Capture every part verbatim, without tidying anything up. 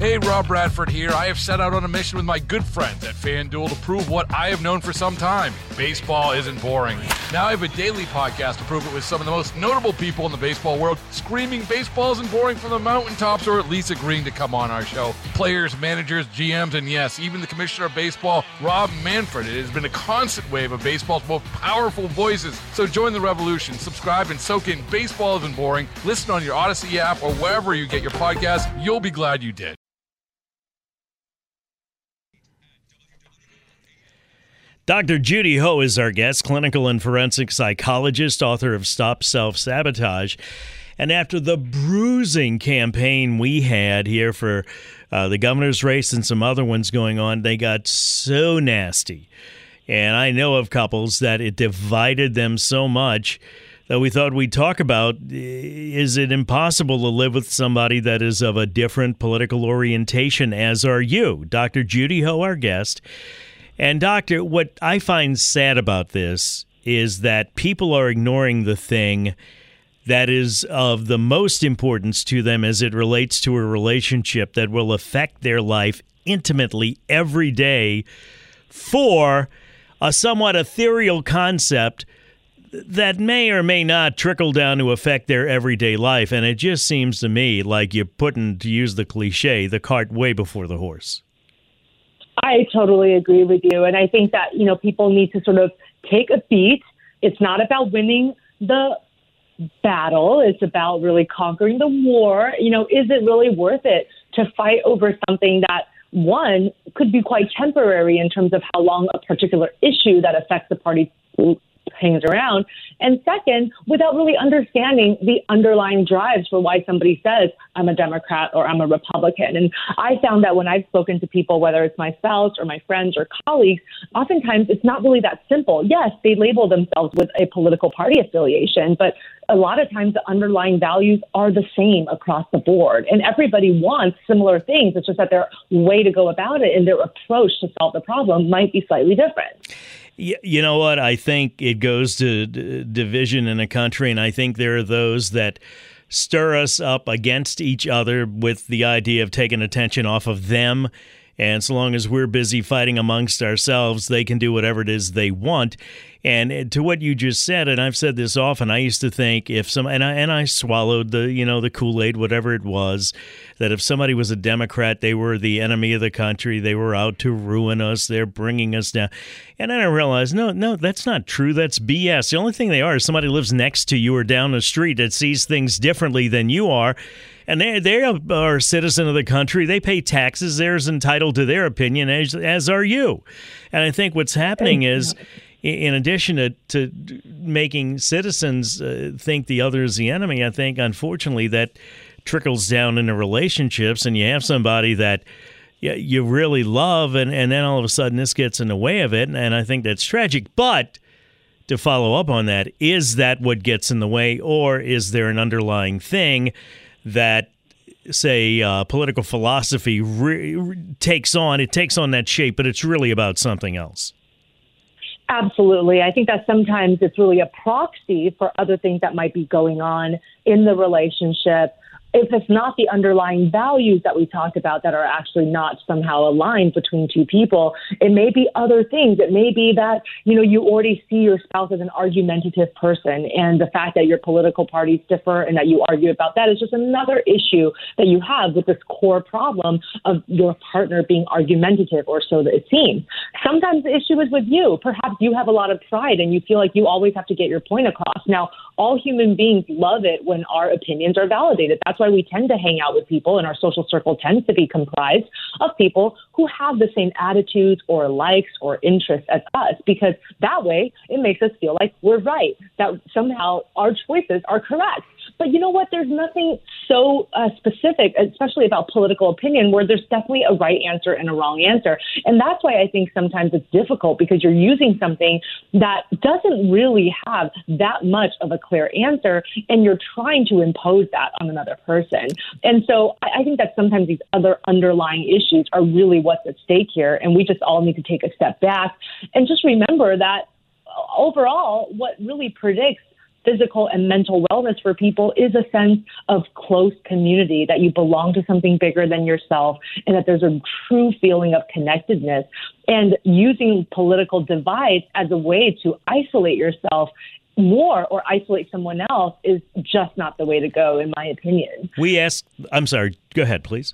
Hey, Rob Bradford here. I have set out on a mission with my good friends at FanDuel to prove what I have known for some time. Baseball isn't boring. Now I have a daily podcast to prove it with some of the most notable people in the baseball world, screaming baseball isn't boring from the mountaintops, or at least agreeing to come on our show. Players, managers, G Ms, and yes, even the commissioner of baseball, Rob Manfred. It has been a constant wave of baseball's most powerful voices. So join the revolution. Subscribe and soak in Baseball Isn't Boring. Listen on your Odyssey app or wherever you get your podcasts. You'll be glad you did. Doctor Judy Ho is our guest, clinical and forensic psychologist, author of Stop Self-Sabotage. And after the bruising campaign we had here for uh, the governor's race and some other ones going on, they got so nasty. And I know of couples that it divided them so much that we thought we'd talk about, is it impossible to live with somebody that is of a different political orientation, as are you? Doctor Judy Ho, our guest. And, Doctor, what I find sad about this is that people are ignoring the thing that is of the most importance to them as it relates to a relationship that will affect their life intimately every day for a somewhat ethereal concept that may or may not trickle down to affect their everyday life. And it just seems to me like you're putting, to use the cliche, the cart way before the horse. I totally agree with you. And I think that, you know, people need to sort of take a beat. It's not about winning the battle. It's about really conquering the war. You know, is it really worth it to fight over something that, one, could be quite temporary in terms of how long a particular issue that affects the party hangs around, and second, without really understanding the underlying drives for why somebody says, I'm a Democrat or I'm a Republican. And I found that when I've spoken to people, whether it's my spouse or my friends or colleagues, oftentimes it's not really that simple. Yes, they label themselves with a political party affiliation, but a lot of times the underlying values are the same across the board. And everybody wants similar things. It's just that their way to go about it and their approach to solve the problem might be slightly different. You know what? I think it goes to d- division in a country, and I think there are those that stir us up against each other with the idea of taking attention off of them. And so long as we're busy fighting amongst ourselves, they can do whatever it is they want. And to what you just said, and I've said this often, I used to think if some, and I and I swallowed the, you know, the Kool-Aid, whatever it was, that if somebody was a Democrat, they were the enemy of the country. They were out to ruin us. They're bringing us down. And then I realized, no, no, that's not true. That's B S. The only thing they are is somebody lives next to you or down the street that sees things differently than you are. And they they are a citizen of the country. They pay taxes. They're as entitled to their opinion as, as are you. And I think what's happening is, in addition to, to making citizens uh, think the other is the enemy, I think, unfortunately, that trickles down into relationships, and you have somebody that you, you really love, and, and then all of a sudden this gets in the way of it, and I think that's tragic. But to follow up on that, is that what gets in the way, or is there an underlying thing that, say, uh, political philosophy re- re- takes on? It takes on that shape, but it's really about something else. Absolutely. I think that sometimes it's really a proxy for other things that might be going on in the relationship. If it's not the underlying values that we talked about that are actually not somehow aligned between two people, it may be other things. It may be that, you know, you already see your spouse as an argumentative person, and the fact that your political parties differ and that you argue about that is just another issue that you have with this core problem of your partner being argumentative, or so that it seems. Sometimes the issue is with you. Perhaps you have a lot of pride and you feel like you always have to get your point across. Now, all human beings love it when our opinions are validated. That's why we tend to hang out with people, and our social circle tends to be comprised of people who have the same attitudes or likes or interests as us, because that way it makes us feel like we're right, that somehow our choices are correct. But you know what? There's nothing so uh, specific, especially about political opinion, where there's definitely a right answer and a wrong answer. And that's why I think sometimes it's difficult, because you're using something that doesn't really have that much of a clear answer, and you're trying to impose that on another person. And so I, I think that sometimes these other underlying issues are really what's at stake here. And we just all need to take a step back and just remember that overall, what really predicts physical and mental wellness for people is a sense of close community, that you belong to something bigger than yourself, and that there's a true feeling of connectedness. And using political divides as a way to isolate yourself more or isolate someone else is just not the way to go, in my opinion. We asked, I'm sorry, go ahead, please.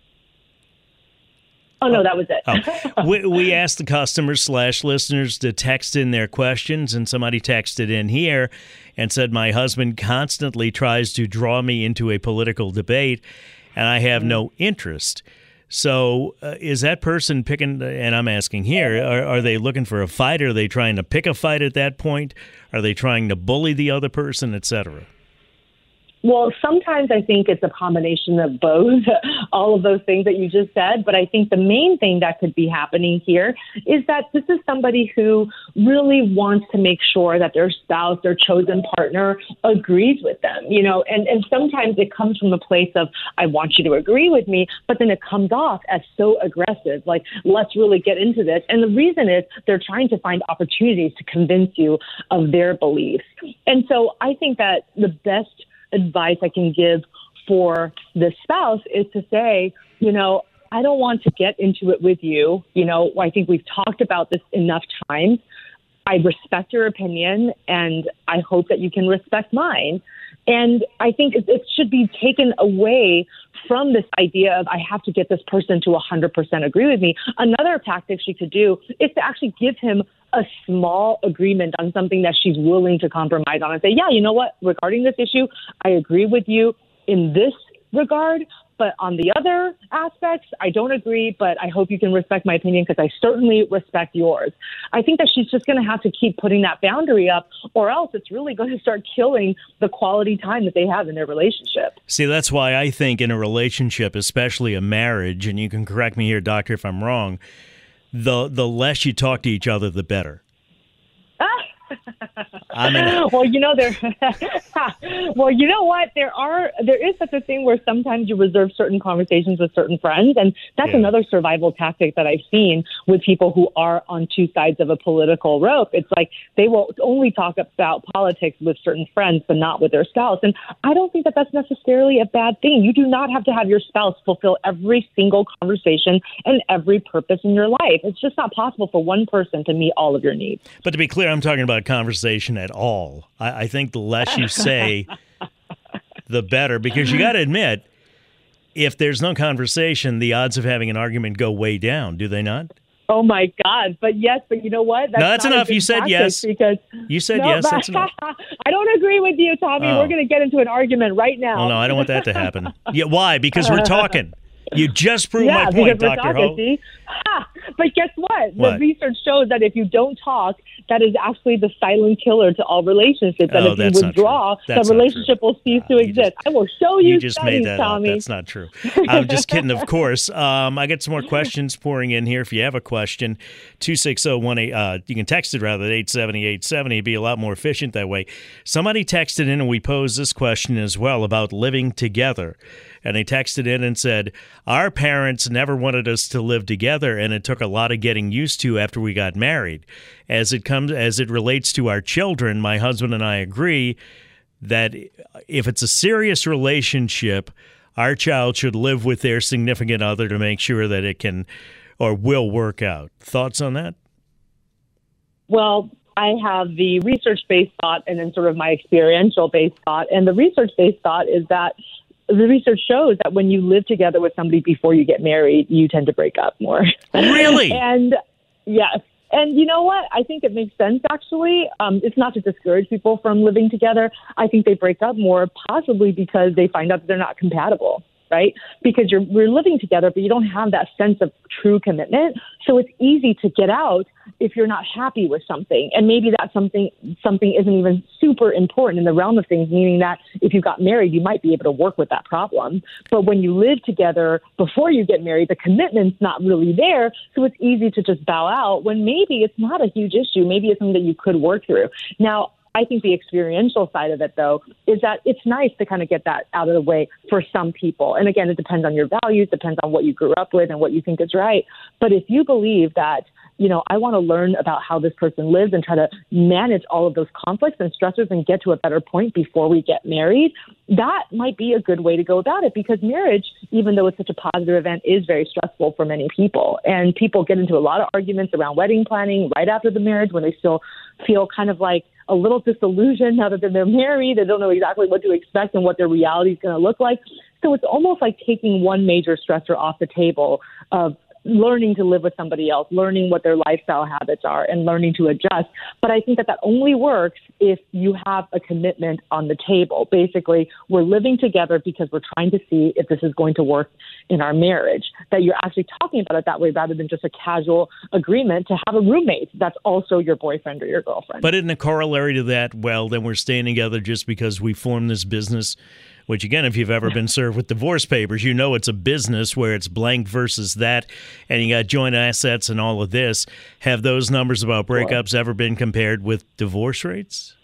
Oh, no, that was it. oh. we, we asked the customers slash listeners to text in their questions, and somebody texted in here and said, my husband constantly tries to draw me into a political debate, and I have no interest. So uh, is that person picking, and I'm asking here, are, are they looking for a fight? Are they trying to pick a fight at that point? Are they trying to bully the other person, et cetera? Well, sometimes I think it's a combination of both, all of those things that you just said. But I think the main thing that could be happening here is that this is somebody who really wants to make sure that their spouse, their chosen partner, agrees with them, you know, and, and sometimes it comes from a place of, I want you to agree with me, but then it comes off as so aggressive, like, let's really get into this. And the reason is they're trying to find opportunities to convince you of their beliefs. And so I think that the best advice I can give for the spouse is to say, you know, I don't want to get into it with you. You know, I think we've talked about this enough times. I respect your opinion, and I hope that you can respect mine. And I think it, it should be taken away from this idea of I have to get this person to one hundred percent agree with me. Another tactic she could do is to actually give him a small agreement on something that she's willing to compromise on and say, yeah, you know what, regarding this issue, I agree with you in this regard, but on the other aspects, I don't agree, but I hope you can respect my opinion because I certainly respect yours. I think that she's just going to have to keep putting that boundary up, or else it's really going to start killing the quality time that they have in their relationship. See, that's why I think in a relationship, especially a marriage, and you can correct me here, doctor, if I'm wrong, the the less you talk to each other, the better. I mean, well, you know, there. well, you know what? There are there is such a thing where sometimes you reserve certain conversations with certain friends, and that's yeah. another survival tactic that I've seen with people who are on two sides of a political rope. It's like they will only talk about politics with certain friends, but not with their spouse. And I don't think that that's necessarily a bad thing. You do not have to have your spouse fulfill every single conversation and every purpose in your life. It's just not possible for one person to meet all of your needs. But to be clear, I'm talking about conversation at all. I, I think the less you say, the better, because you got to admit, if there's no conversation, the odds of having an argument go way down, do they not? Oh, my God. But yes, but you know what? That's no, that's enough. You said yes. Because, you said no, yes. That's enough. I don't agree with you, Tommy. Oh. We're going to get into an argument right now. Oh, no, I don't want that to happen. Yeah, why? Because we're talking. You just proved yeah, my point, Doctor Doctor Ho. See? Ha! But guess what? what? The research shows that if you don't talk, that is actually the silent killer to all relationships. And oh, if you withdraw, the relationship will cease no, to exist. Just, I will show you You just studies, made that Tommy. up. That's not true. I'm just kidding, of course. Um, I got some more questions pouring in here. If you have a question, two six zero one eight, uh, you can text it rather at eight seven zero eight seven zero. It'd be a lot more efficient that way. Somebody texted in, and we posed this question as well about living together. And they texted in and said, our parents never wanted us to live together, and it took a lot of getting used to after we got married. As it comes, as it relates to our children, my husband and I agree that if it's a serious relationship, our child should live with their significant other to make sure that it can or will work out. Thoughts on that? Well, I have the research-based thought and then sort of my experiential-based thought. And the research-based thought is that the research shows that when you live together with somebody before you get married, you tend to break up more. Really? And yes. And you know what? I think it makes sense, actually. Um, it's not to discourage people from living together. I think they break up more possibly because they find out that they're not compatible, right? Because you're we're living together, but you don't have that sense of true commitment. So it's easy to get out if you're not happy with something. And maybe that something something isn't even super important in the realm of things, meaning that if you got married, you might be able to work with that problem. But when you live together before you get married, the commitment's not really there. So it's easy to just bow out when maybe it's not a huge issue. Maybe it's something that you could work through. Now, I think the experiential side of it, though, is that it's nice to kind of get that out of the way for some people. And again, it depends on your values, depends on what you grew up with and what you think is right. But if you believe that you know, I want to learn about how this person lives and try to manage all of those conflicts and stressors and get to a better point before we get married. That might be a good way to go about it, because marriage, even though it's such a positive event, is very stressful for many people. And people get into a lot of arguments around wedding planning right after the marriage when they still feel kind of like a little disillusioned now that they're married. They don't know exactly what to expect and what their reality is going to look like. So it's almost like taking one major stressor off the table of learning to live with somebody else, learning what their lifestyle habits are, and learning to adjust. But I think that that only works if you have a commitment on the table. Basically, we're living together because we're trying to see if this is going to work in our marriage, that you're actually talking about it that way rather than just a casual agreement to have a roommate that's also your boyfriend or your girlfriend. But in a corollary to that, well, then we're staying together just because we formed this business, which, again, if you've ever been served with divorce papers, you know it's a business where it's blank versus that, and you got joint assets and all of this. Have those numbers about breakups ever been compared with divorce rates?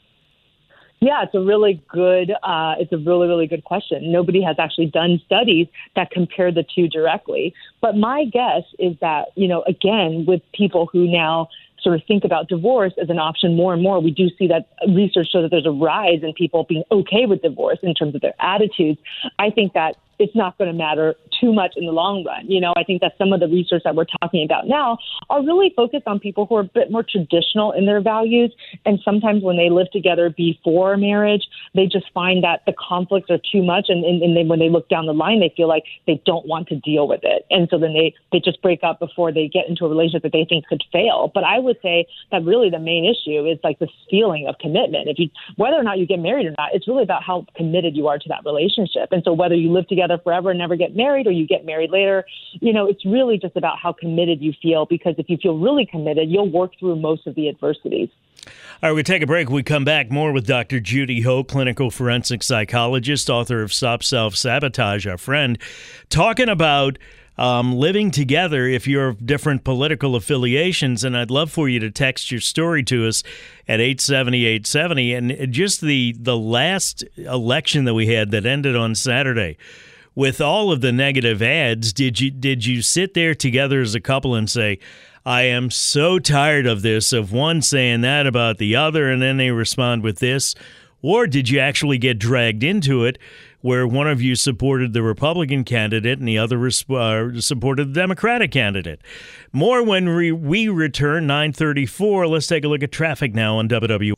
Yeah, it's a really good, uh, it's a really, really good question. Nobody has actually done studies that compare the two directly. But my guess is that, you know, again, with people who now sort of think about divorce as an option more and more, we do see that research shows that there's a rise in people being okay with divorce in terms of their attitudes. I think that it's not going to matter too much in the long run. You know, I think that some of the research that we're talking about now are really focused on people who are a bit more traditional in their values. And sometimes when they live together before marriage, they just find that the conflicts are too much. And, and, and then when they look down the line, they feel like they don't want to deal with it. And so then they, they just break up before they get into a relationship that they think could fail. But I would say that really the main issue is like this feeling of commitment. If you, whether or not you get married or not, it's really about how committed you are to that relationship. And so whether you live together forever and never get married, or you get married later, you know, it's really just about how committed you feel, because if you feel really committed, you'll work through most of the adversities. All right, we take a break. We come back more with Doctor Judy Ho, clinical forensic psychologist, author of Stop Self-Sabotage, our friend, talking about Um, living together if you're of different political affiliations. And I'd love for you to text your story to us at eight seven zero, eight seven zero. And just the, the last election that we had that ended on Saturday, with all of the negative ads, did you did you sit there together as a couple and say, I am so tired of this, of one saying that about the other, and then they respond with this? Or did you actually get dragged into it, where one of you supported the Republican candidate and the other res- uh, supported the Democratic candidate? More when we, we return, nine thirty-four. Let's take a look at traffic now on W W.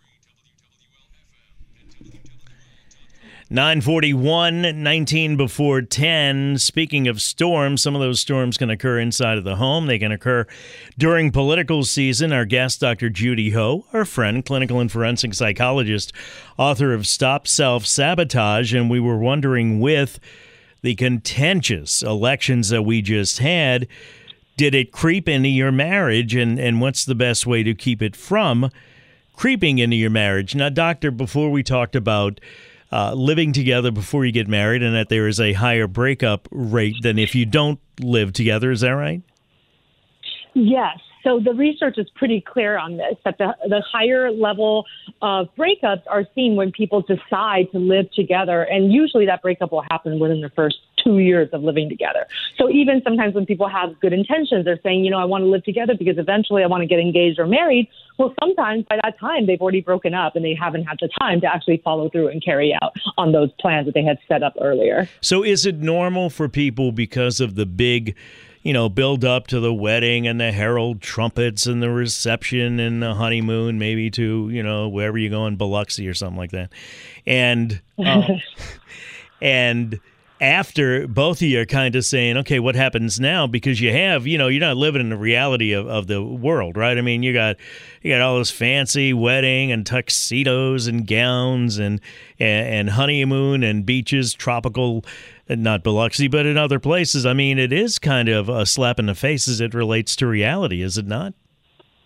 nine forty-one, nineteen before ten. Speaking of storms, some of those storms can occur inside of the home. They can occur during political season. Our guest, Doctor Judy Ho, our friend, clinical and forensic psychologist, author of Stop Self-Sabotage. And we were wondering, with the contentious elections that we just had, did it creep into your marriage? And, and what's the best way to keep it from creeping into your marriage? Now, doctor, before we talked about Uh, living together before you get married, and that there is a higher breakup rate than if you don't live together. Is that right? Yes. So the research is pretty clear on this, that the, the higher level of breakups are seen when people decide to live together. And usually that breakup will happen within the first two years of living together. So even sometimes when people have good intentions, they're saying, you know, I want to live together because eventually I want to get engaged or married. Well, sometimes by that time they've already broken up and they haven't had the time to actually follow through and carry out on those plans that they had set up earlier. So is it normal for people, because of the big, you know, build up to the wedding and the herald trumpets and the reception and the honeymoon, maybe to, you know, wherever you go in Biloxi or something like that. And, uh, and after, both of you are kind of saying, okay, what happens now? Because you have, you know, you're not living in the reality of, of the world, right? I mean, you got, you got all this fancy wedding and tuxedos and gowns and, and, and honeymoon and beaches, tropical, not Biloxi, but in other places. I mean, it is kind of a slap in the face as it relates to reality, is it not?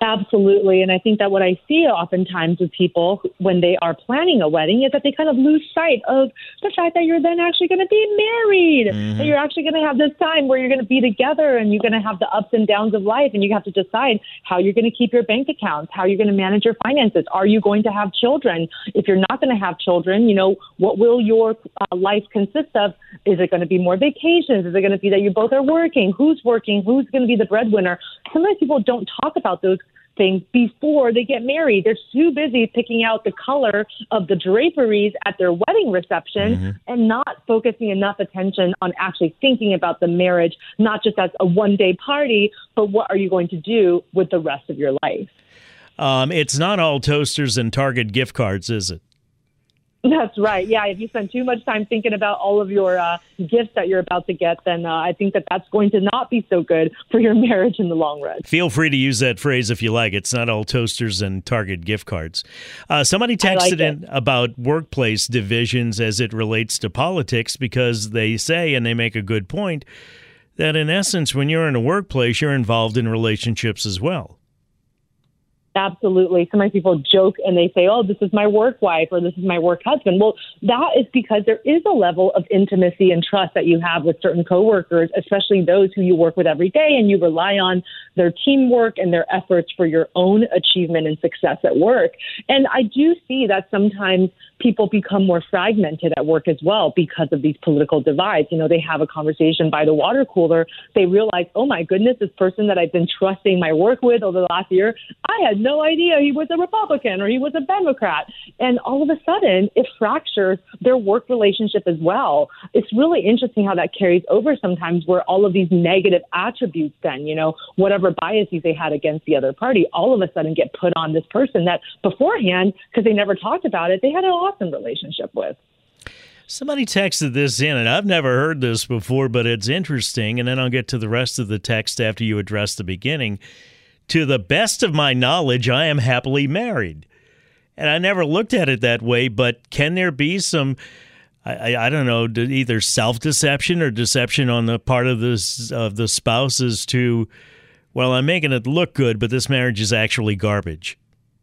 Absolutely. And I think that what I see oftentimes with people when they are planning a wedding is that they kind of lose sight of the fact that you're then actually going to be married. Mm-hmm. That you're actually going to have this time where you're going to be together and you're going to have the ups and downs of life. And you have to decide how you're going to keep your bank accounts, how you're going to manage your finances. Are you going to have children? If you're not going to have children, you know, what will your uh, life consist of? Is it going to be more vacations? Is it going to be that you both are working? Who's working? Who's going to be the breadwinner? Sometimes people don't talk about those things before they get married. They're too busy picking out the color of the draperies at their wedding reception mm-hmm. and not focusing enough attention on actually thinking about the marriage, not just as a one-day party, but what are you going to do with the rest of your life? Um, it's not all toasters and Target gift cards, is it? That's right. Yeah, if you spend too much time thinking about all of your uh, gifts that you're about to get, then uh, I think that that's going to not be so good for your marriage in the long run. Feel free to use that phrase if you like. It's not all toasters and Target gift cards. Uh, somebody texted like in about workplace divisions as it relates to politics because they say, and they make a good point, that in essence, when you're in a workplace, you're involved in relationships as well. Absolutely. Sometimes people joke and they say, oh, this is my work wife or this is my work husband. Well, that is because there is a level of intimacy and trust that you have with certain coworkers, especially those who you work with every day, and you rely on their teamwork and their efforts for your own achievement and success at work. And I do see that sometimes people become more fragmented at work as well because of these political divides. You know, they have a conversation by the water cooler. They realize, oh, my goodness, this person that I've been trusting my work with over the last year, I had no idea he was a Republican or he was a Democrat. And all of a sudden, it fractures their work relationship as well. It's really interesting how that carries over sometimes where all of these negative attributes then, you know, whatever biases they had against the other party, all of a sudden get put on this person that beforehand, because they never talked about it, they had an awesome relationship with. Somebody texted this in, and I've never heard this before, but it's interesting, and then I'll get to the rest of the text after you address the beginning. To the best of my knowledge, I am happily married. And I never looked at it that way, but can there be some, I, I, I don't know, either self-deception or deception on the part of, this, of the spouse as to, well, I'm making it look good, but this marriage is actually garbage?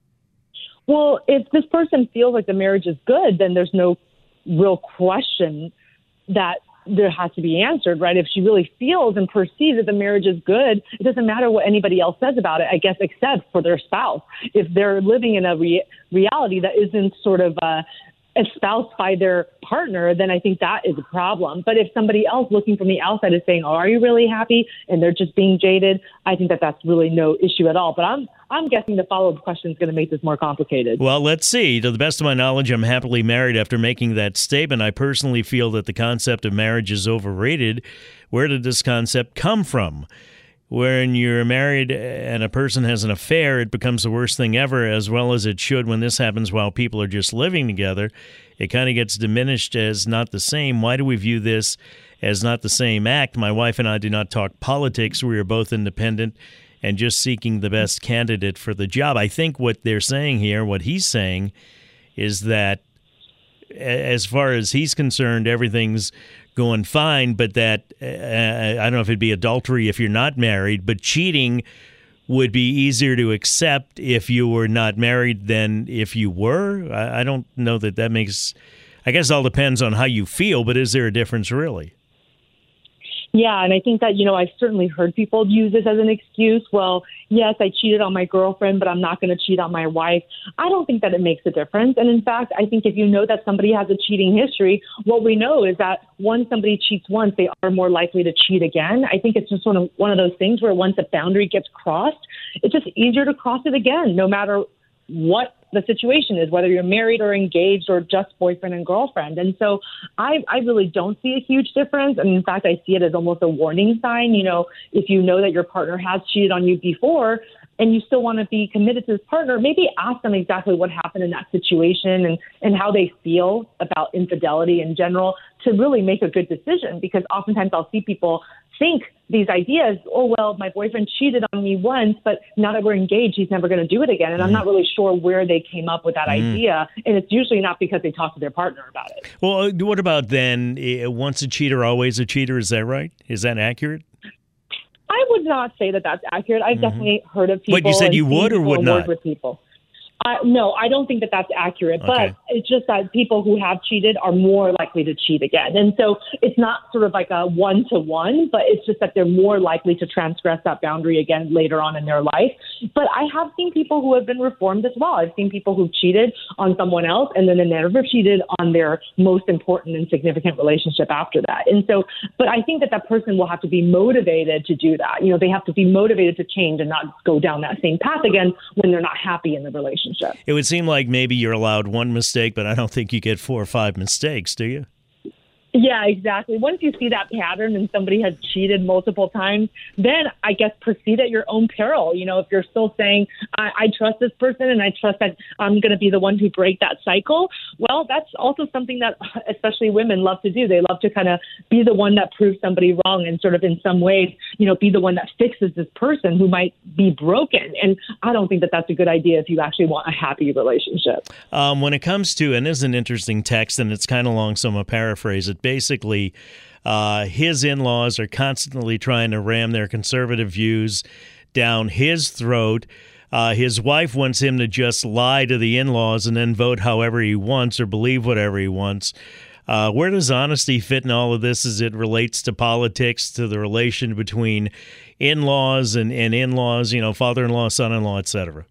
Well, if this person feels like the marriage is good, then there's no real question that there has to be answered, right? If she really feels and perceives that the marriage is good, it doesn't matter what anybody else says about it, I guess, except for their spouse. If they're living in a re- reality that isn't sort of uh, espoused by their partner, then I think that is a problem. But if somebody else looking from the outside is saying, oh, are you really happy? And they're just being jaded, I think that that's really no issue at all. But I'm I'm guessing the follow-up question is going to make this more complicated. Well, let's see. To the best of my knowledge, I'm happily married. After making that statement, I personally feel that the concept of marriage is overrated. Where did this concept come from? When you're married and a person has an affair, it becomes the worst thing ever, as well as it should when this happens while people are just living together. It kind of gets diminished as not the same. Why do we view this as not the same act? My wife and I do not talk politics. We are both independent and just seeking the best candidate for the job. I think what they're saying here, what he's saying, is that as far as he's concerned, everything's going fine, but that, uh, I don't know if it'd be adultery if you're not married, but cheating would be easier to accept if you were not married than if you were. I, I don't know that that makes, I guess it all depends on how you feel, but is there a difference really? Yeah, and I think that, you know, I've certainly heard people use this as an excuse. Well, yes, I cheated on my girlfriend, but I'm not going to cheat on my wife. I don't think that it makes a difference. And in fact, I think if you know that somebody has a cheating history, what we know is that once somebody cheats once, they are more likely to cheat again. I think it's just one of, one of those things where once a boundary gets crossed, it's just easier to cross it again, no matter what the situation is, whether you're married or engaged or just boyfriend and girlfriend. And so I, I really don't see a huge difference. And in fact, I see it as almost a warning sign. You know, if you know that your partner has cheated on you before and you still want to be committed to this partner, maybe ask them exactly what happened in that situation and, and how they feel about infidelity in general to really make a good decision. Because oftentimes I'll see people think these ideas, oh, well, my boyfriend cheated on me once, but now that we're engaged, he's never going to do it again. And mm. I'm not really sure where they came up with that mm. idea. And it's usually not because they talked to their partner about it. Well, what about then, once a cheater, always a cheater? Is that right? Is that accurate? I would not say that that's accurate. I've mm-hmm. definitely heard of people. But you said you would or would not? With people. Uh, no, I don't think that that's accurate, okay. but it's just that people who have cheated are more likely to cheat again. And so it's not sort of like a one-to-one, but it's just that they're more likely to transgress that boundary again later on in their life. But I have seen people who have been reformed as well. I've seen people who've cheated on someone else and then they never cheated on their most important and significant relationship after that. And so, but I think that that person will have to be motivated to do that. You know, they have to be motivated to change and not go down that same path again when they're not happy in the relationship. It would seem like maybe you're allowed one mistake, but I don't think you get four or five mistakes, do you? Yeah, exactly. Once you see that pattern and somebody has cheated multiple times, then I guess proceed at your own peril. You know, if you're still saying, I, I trust this person and I trust that I'm going to be the one to break that cycle, well, that's also something that especially women love to do. They love to kind of be the one that proves somebody wrong and sort of in some ways, you know, be the one that fixes this person who might be broken. And I don't think that that's a good idea if you actually want a happy relationship. Um, when it comes to, and this is an interesting text and it's kind of long, so I'm going to paraphrase it. Basically, uh, his in-laws are constantly trying to ram their conservative views down his throat. Uh, his wife wants him to just lie to the in-laws and then vote however he wants or believe whatever he wants. Uh, where does honesty fit in all of this as it relates to politics, to the relation between in-laws and, and in-laws, you know, father-in-law, son-in-law, et cetera?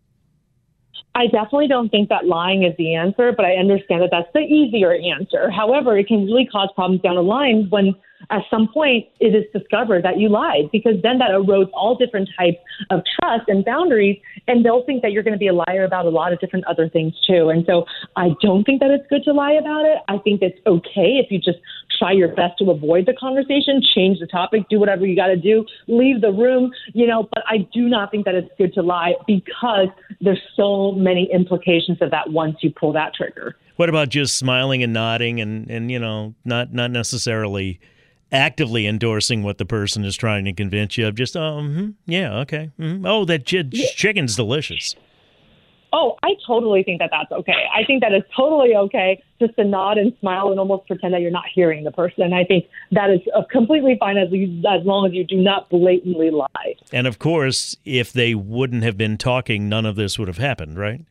I definitely don't think that lying is the answer, but I understand that that's the easier answer. However, it can really cause problems down the line when at some point it is discovered that you lied, because then that erodes all different types of trust and boundaries, and they'll think that you're going to be a liar about a lot of different other things too. And so I don't think that it's good to lie about it. I think it's okay if you just try your best to avoid the conversation, change the topic, do whatever you got to do, leave the room, you know, but I do not think that it's good to lie because there's so many implications of that once you pull that trigger. What about just smiling and nodding and, and you know, not not necessarily actively endorsing what the person is trying to convince you of? Just, oh, mm-hmm, yeah, okay. Mm-hmm. Oh, that ch- yeah. chicken's delicious. Oh, I totally think that that's okay. I think that is totally okay just to nod and smile and almost pretend that you're not hearing the person. I think that is completely fine as, you, as long as you do not blatantly lie. And, of course, if they wouldn't have been talking, none of this would have happened, right?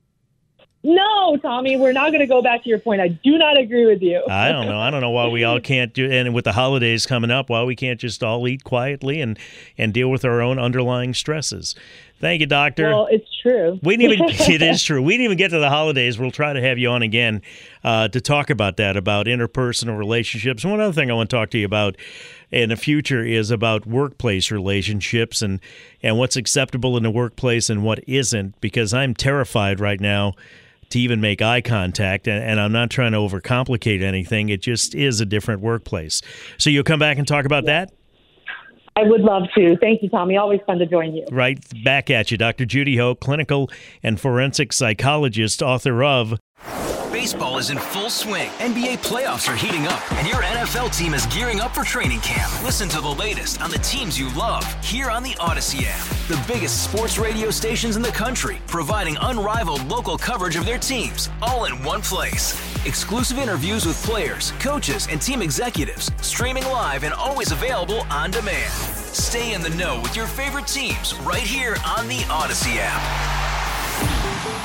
No, Tommy, we're not going to go back to your point. I do not agree with you. I don't know. I don't know why we all can't do, and with the holidays coming up, why we can't just all eat quietly and, and deal with our own underlying stresses. Thank you, Doctor. Well, it's true. We didn't even, it is true. We didn't even get to the holidays. We'll try to have you on again uh, to talk about that, about interpersonal relationships. And one other thing I want to talk to you about in the future is about workplace relationships and, and what's acceptable in the workplace and what isn't, because I'm terrified right now to even make eye contact, and, and I'm not trying to overcomplicate anything. It just is a different workplace. So you'll come back and talk about that? I would love to. Thank you, Tommy. Always fun to join you. Right back at you. Doctor Judy Ho, clinical and forensic psychologist, author of Baseball is in full swing. N B A playoffs are heating up, and your N F L team is gearing up for training camp. Listen to the latest on the teams you love here on the Odyssey app. The biggest sports radio stations in the country, providing unrivaled local coverage of their teams, all in one place. Exclusive interviews with players, coaches, and team executives, streaming live and always available on demand. Stay in the know with your favorite teams right here on the Odyssey app.